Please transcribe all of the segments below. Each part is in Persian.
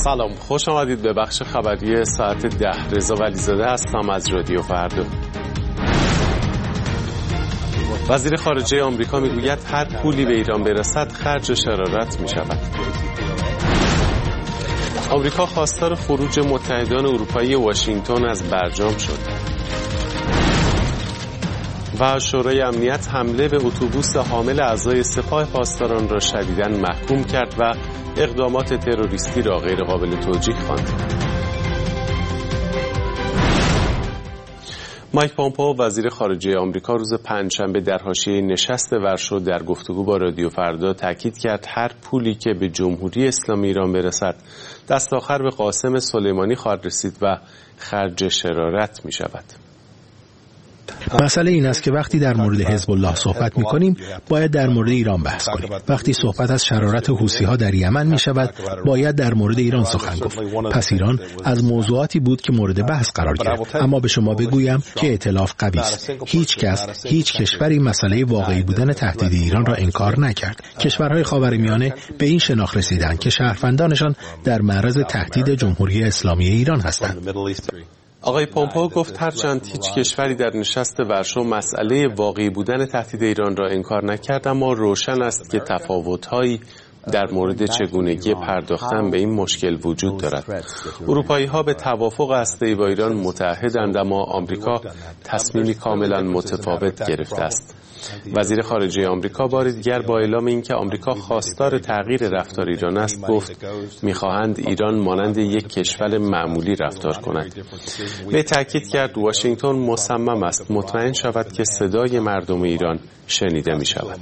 سلام، خوش آمدید به بخش خبری ساعت 10. رضا ولیزاده هستم از رادیو فردا. وزیر خارجه آمریکا میگوید هر پولی به ایران برسد خرج شرارت می شود. آمریکا خواستار خروج متحدان اروپایی واشنگتن از برجام شد. و شورای امنیت حمله به اتوبوس حامل اعضای سپاه پاسداران را شدیداً محکوم کرد و اقدامات تروریستی را غیر قابل توجیه خواند. مایک پامپئو وزیر خارجه آمریکا روز پنجشنبه در حاشیه نشست ورشو در گفتگو با رادیو فردا تاکید کرد هر پولی که به جمهوری اسلامی ایران برسد دست آخر به قاسم سلیمانی خواهد رسید و خرج شرارت می شود. مسئله این است که وقتی در مورد حزب الله صحبت می‌کنیم باید در مورد ایران بحث کنیم. وقتی صحبت از شرارت حوثی‌ها در یمن می‌شود باید در مورد ایران سخن گفت. پس ایران از موضوعاتی بود که مورد بحث قرار گرفت. اما به شما بگویم که ائتلاف قوی است. هیچ کشوری مسئله واقعی بودن تهدید ایران را انکار نکرد. کشورهای خاورمیانه به این شناخت رسیدند که شهروندانشان در معرض تهدید جمهوری اسلامی ایران هستند. آقای پامپئو گفت هرچند هیچ کشوری در نشست ورشو مسئله واقعی بودن تهدید ایران را انکار نکرد، اما روشن است که تفاوت‌هایی در مورد چگونگی پرداختن به این مشکل وجود دارد. اروپایی‌ها به توافق هسته‌ای با ایران متعهدند، اما آمریکا تصمیمی کاملا متفاوت گرفته است. وزیر خارجه آمریکا بار دیگر با اعلام اینکه آمریکا خواستار تغییر رفتار ایران است گفت می‌خواهند ایران مانند یک کشور معمولی رفتار کند. به تاکید کرد واشنگتن مصمم است مطمئن شود که صدای مردم ایران شنیده می‌شود.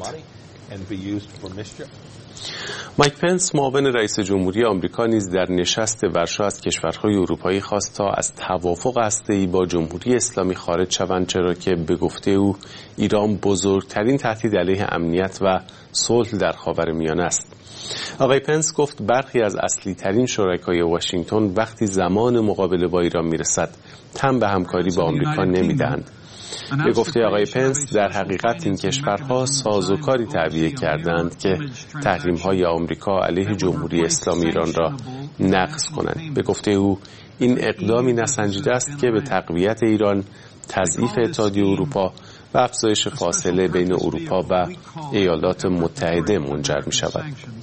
مایک پنس معاون رئیس جمهوری آمریکا نیز در نشست ورشو از کشورهای اروپایی خواست تا از توافق هسته‌ای با جمهوری اسلامی خارج شوند، چرا که به گفته او ایران بزرگترین تهدید علیه امنیت و صلح در خاورمیانه است. آقای پنس گفت برخی از اصلی ترین شرکای واشنگتن وقتی زمان مقابله با ایران میرسد تن به همکاری با آمریکا نمیدهند. به گفته آقای پنس در حقیقت این کشورها سازوکاری تعبیه کردند که تحریم‌های آمریکا علیه جمهوری اسلامی ایران را نقض کنند. به گفته او این اقدامی نسنجیده است که به تقویت ایران، تضعیف اتحادیه اروپا و افزایش فاصله بین اروپا و ایالات متحده منجر می شود.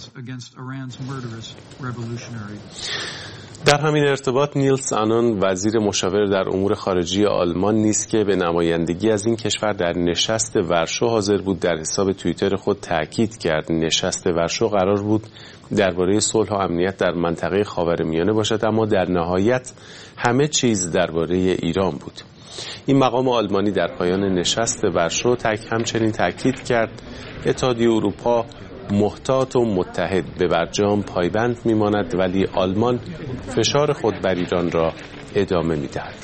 در همین ارتباط نیلس آنون وزیر مشاور در امور خارجه آلمان نیز که به نمایندگی از این کشور در نشست ورشو حاضر بود در حساب توییتر خود تاکید کرد نشست ورشو قرار بود درباره صلح و امنیت در منطقه خاورمیانه باشد، اما در نهایت همه چیز درباره ایران بود. این مقام آلمانی در پایان نشست ورشو همچنین تاکید کرد اتحادیه اروپا محتاط و متحد به برجام پایبند میماند، ولی آلمان فشار خود بر ایران را ادامه میدهد.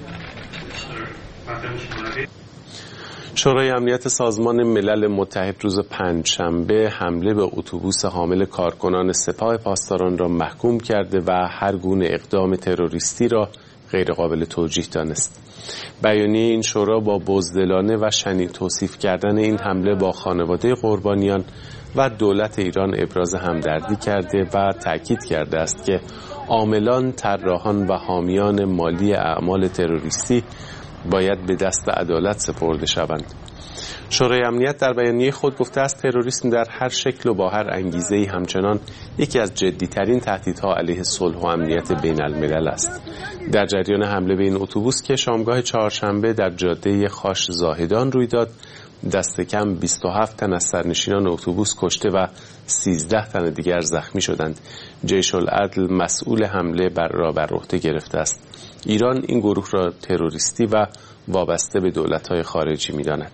شورای امنیت سازمان ملل متحد روز پنجشنبه حمله به اتوبوس حامل کارکنان سپاه پاسداران را محکوم کرده و هر گونه اقدام تروریستی را غیر قابل توجیه دانست. بیانیه این شورا با بزدلانه و شنیع توصیف کردن این حمله با خانواده قربانیان و دولت ایران ابراز همدردی کرده و تأکید کرده است که عاملان، طراحان و حامیان مالی اعمال تروریستی باید به دست عدالت سپرده شوند. شورای امنیت در بیانیه خود گفته است تروریسم در هر شکل و با هر انگیزه‌ای همچنان یکی از جدی‌ترین تهدیدها علیه صلح و امنیت بین الملل است. در جریان حمله به این اتوبوس که شامگاه چهارشنبه در جاده خاش زاهدان روی داد، دست کم 27 تن از سرنشینان اتوبوس کشته و 13 تن دیگر زخمی شدند. جیش العدل مسئول حمله را بر عهده گرفته است. ایران این گروه را تروریستی و وابسته به دولت‌های خارجی می‌داند.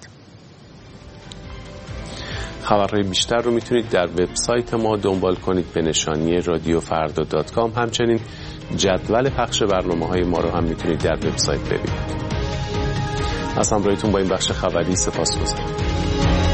خبرهای بیشتر رو میتونید در وبسایت ما دنبال کنید به نشانی radiofarda.com. همچنین جدول پخش برنامه‌های ما رو هم میتونید در وبسایت ببینید. از همراهیتون با این بخش خبری سپاسگزارم.